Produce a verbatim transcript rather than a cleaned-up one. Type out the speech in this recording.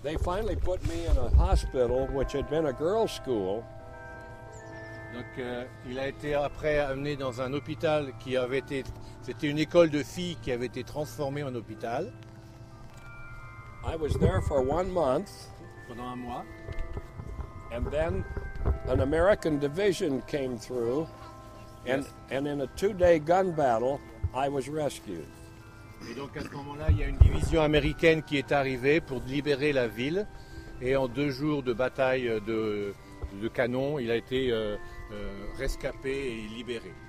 they finally put me in a hospital, which had been a girls' school. Donc euh, il a été après amené dans un hôpital qui avait été, c'était une école de filles qui avait été transformée en hôpital. I was there for one month, Pendant un mois. and then an American division came through, and, Yes. and in a two-day gun battle, I was rescued. Et donc à ce moment-là, il y a une division américaine qui est arrivée pour libérer la ville. Et en deux jours de bataille de, de canon, il a été euh, euh, rescapé et libéré.